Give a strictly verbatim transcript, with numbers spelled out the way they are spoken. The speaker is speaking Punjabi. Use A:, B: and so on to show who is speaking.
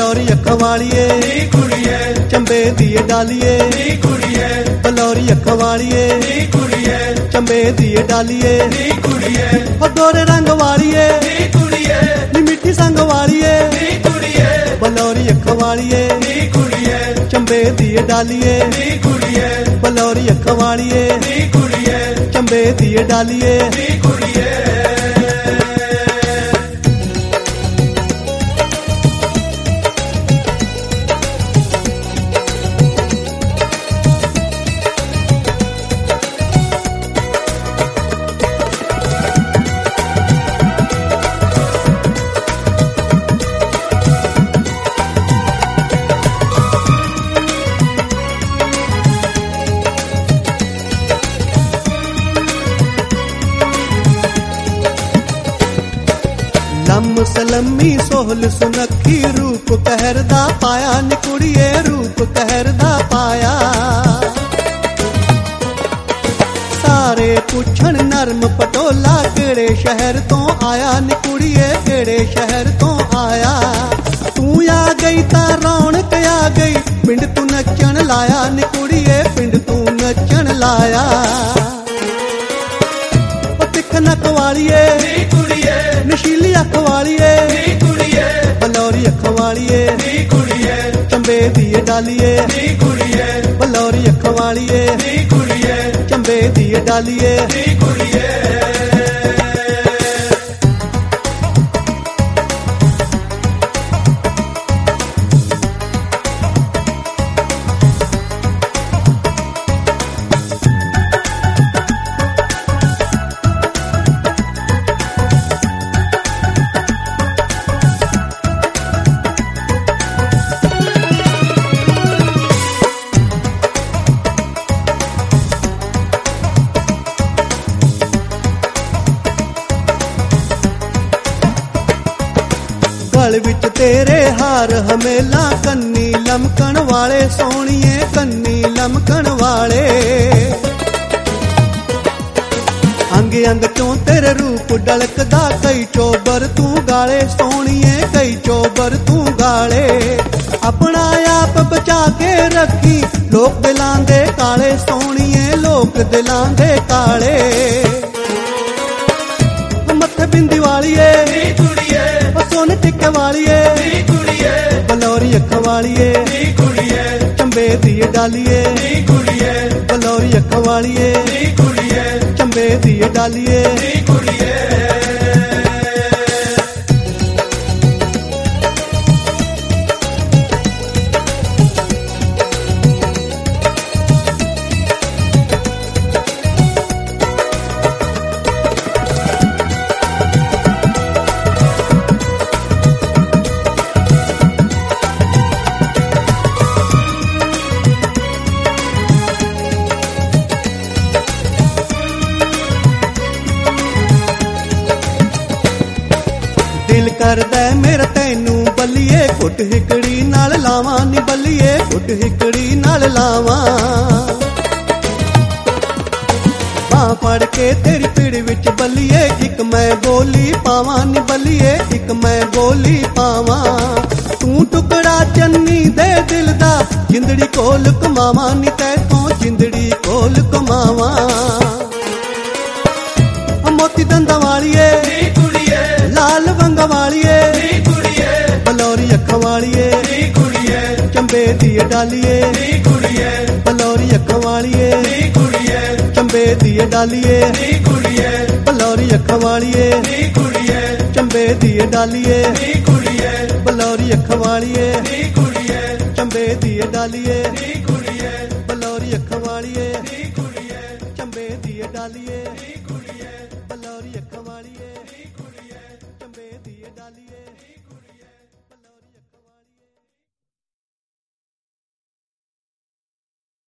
A: ਬਲੌਰੀ ਅੱਖਾਂ ਵਾਲੀਏ
B: ਨੀ ਕੁੜੀਏ
A: ਚੰਬੇ ਦੀਏ ਡਾਲੀਏ
B: ਨੀ ਕੁੜੀਏ
A: ਬਲੌਰੀ ਅੱਖਾਂ ਵਾਲੀਏ
B: ਨੀ ਕੁੜੀਏ
A: ਚੰਬੇ ਦੀਏ ਡਾਲੀਏ
B: ਨੀ ਕੁੜੀਏ
A: ਉਹ ਗੋਰੇ ਰੰਗ ਵਾਲੀਏ
B: ਨੀ ਕੁੜੀਏ
A: ਨੀ ਮਿੱਠੀ ਸੰਗ ਵਾਲੀਏ
B: ਨੀ ਕੁੜੀਏ
A: ਬਲੌਰੀ ਅੱਖਾਂ ਵਾਲੀਏ
B: ਨੀ ਕੁੜੀਏ
A: ਚੰਬੇ ਦੀਏ ਡਾਲੀਏ
B: ਨੀ ਕੁੜੀਏ
A: ਬਲੌਰੀ ਅੱਖਾਂ ਵਾਲੀਏ
B: ਨੀ ਕੁੜੀਏ
A: ਚੰਬੇ ਦੀਏ ਡਾਲੀਏ
B: ਨੀ ਕੁੜੀਏ
A: ਲੰਮ ਸਲਮੀ ਸੋਹਲ ਸੁਨੱਖੀ ਰੂਪ ਕਹਿਰ ਦਾ ਪਾਇਆ ਨੀ ਕੁੜੀਏ ਰੂਪ ਕਹਿਰ ਦਾ ਪਾਇਆ ਸਾਰੇ ਪੁੱਛਣ ਨਰਮ ਪਟੋਲਾ ਕਿਹੜੇ ਸ਼ਹਿਰ ਤੋਂ ਆਇਆ ਨੀ ਕੁੜੀਏ ਕਿਹੜੇ ਸ਼ਹਿਰ ਤੋਂ ਆਇਆ ਤੂੰ ਆ ਗਈ ਤਾਂ ਰੌਣਕ ਆ ਗਈ ਪਿੰਡ ਤੂੰ ਨੱਚਣ ਲਾਇਆ ਨੀ ਕੁੜੀਏ ਪਿੰਡ ਤੂੰ ਨੱਚਣ ਲਾਇਆ ਉਹ ਤਿੱਖ ਨੱਕ ਵਾਲੀਏ
B: ਨੀ ਕੁੜੀਏ
A: ਨਸ਼ੀਲੀ ਅੱਖ ਵਾਲੀਏ
B: ਨੀ ਕੁੜੀਏ
A: ਬਲੌਰੀ ਅੱਖ ਵਾਲੀਏ
B: ਨੀ ਕੁੜੀਏ
A: ਚੰਬੇ ਦੀਏ ਡਾਲੀਏ
B: ਨੀ ਕੁੜੀਏ
A: ਬਲੌਰੀ ਅੱਖ ਵਾਲੀਏ
B: ਨੀ ਕੁੜੀਏ
A: ਚੰਬੇ ਦੀਏ ਡਾਲੀਏ
B: ਨੀ ਕੁੜੀਏ
A: ਗਲ ਵਿੱਚ ਤੇਰੇ ਹਾਰ ਹਮੇਲਾ ਕੰਨੀ ਲਮਕਣ ਵਾਲੇ ਸੋਹਣੀਏ ਕੰਨੀ ਲਮਕਣ ਵਾਲੇ ਅੰਗ ਅੰਗ ਚੋਂ ਤੇਰੇ ਰੂਪ ਡਲਕਦਾ ਕਈ ਚੋਬਰ ਤੂੰ ਗਾਲੇ ਸੋਹਣੀਏ ਕਈ ਚੋਬਰ ਤੂੰ ਗਾਲੇ ਆਪਣਾ ਆਪ ਬਚਾ ਕੇ ਰੱਖੀ ਲੋਕ ਦਿਲਾਂ ਦੇ ਕਾਲੇ ਸੋਹਣੀਏ ਲੋਕ ਦਿਲਾਂ ਦੇ ਕਾਲੇ ਮੱਥੇ ਬਿੰਦੀ ਵਾਲੀਏ
B: ਨੀ ਕੁੜੀਏ
A: ਉਹ ਸੋਨੇ ਟਿੱਕੇ ਵਾਲੀਏ
B: ਨੀ ਕੁੜੀਏ
A: ਬਲੌਰੀ ਅੱਖ ਵਾਲੀਏ
B: ਨੀ ਕੁੜੀਏ
A: ਚੰਬੇ ਦੀਏ ਡਾਲੀਏ
B: ਨੀ ਕੁੜੀਏ
A: ਬਲੌਰੀ ਅੱਖ ਵਾਲੀਏ
B: ਨੀ ਕੁੜੀਏ
A: ਚੰਬੇ ਦੀਏ ਡਾਲੀਏ
B: ਨੀ ਕੁੜੀਏ
A: ਦਿਲ ਕਰਦਾ ਮੇਰਾ ਤੈਨੂੰ ਬੱਲੀਏ ਘੁੱਟ ਹਿਕੜੀ ਨਾਲ ਲਾਵਾਂ ਨੀ ਬੱਲੀਏ ਘੁੱਟ ਹਿਕੜੀ ਨਾਲ ਲਾਵਾਂ ਬਾਹ ਫੜ ਕੇ ਤੇਰੀ ਪੀੜ ਵਿੱਚ ਬੱਲੀਏ ਇੱਕ ਮੈਂ ਗੋਲੀ ਪਾਵਾਂ ਨੀ ਬੱਲੀਏ ਇੱਕ ਮੈਂ ਗੋਲੀ ਪਾਵਾਂ ਤੂੰ ਟੁਕੜਾ ਚੰਨੀ ਦੇ ਦਿਲ ਦਾ ਜਿੰਦੜੀ ਕੋਲ ਕਮਾਵਾਂ ਨੀ ਤੈਥੋਂ ਜਿੰਦੜੀ ਕੋਲ ਕਮਾਵਾਂ ਮੋਤੀ ਦੰਦਾਂ ਵਾਲੀਏ
B: ਨੀ ਕੁੜੀਏ
A: ਲਾਲ ਵੰਗਾਂ ਵਾਲੀਏ
B: ਨੀ ਕੁੜੀਏ
A: ਬਲੌਰੀ ਅੱਖਾਂ ਵਾਲੀਏ
B: ਨੀ ਕੁੜੀਏ
A: ਚੰਬੇ ਦੀਏ ਡਾਲੀਏ
B: ਨੀ ਕੁੜੀਏ
A: ਬਲੌਰੀ ਅੱਖਾਂ ਵਾਲੀਏ
B: ਨੀ ਕੁੜੀਏ
A: ਚੰਬੇ ਦੀਏ ਡਾਲੀਏ
B: ਨੀ ਕੁੜੀਏ
A: ਬਲੌਰੀ ਅੱਖਾਂ ਵਾਲੀਏ
B: ਨੀ ਕੁੜੀਏ
A: ਚੰਬੇ ਦੀਏ ਡਾਲੀਏ
B: ਨੀ ਕੁੜੀਏ
A: ਬਲੌਰੀ ਅੱਖਾਂ ਵਾਲੀਏ
B: ਨੀ ਕੁੜੀਏ
A: ਚੰਬੇ ਦੀਏ ਡਾਲੀਏ
B: ਨੀ ਕੁੜੀਏ
A: ਬਲੌਰੀ ਅੱਖਾਂ ਵਾਲੀਏ
B: ਨੀ ਕੁੜੀਏ
A: ਚੰਬੇ ਦੀਏ ਡਾਲੀਏ
B: ਨੀ ਕੁੜੀਏ
A: ਬਲੌਰੀ ਅੱਖਾਂ ਵਾਲੀਏ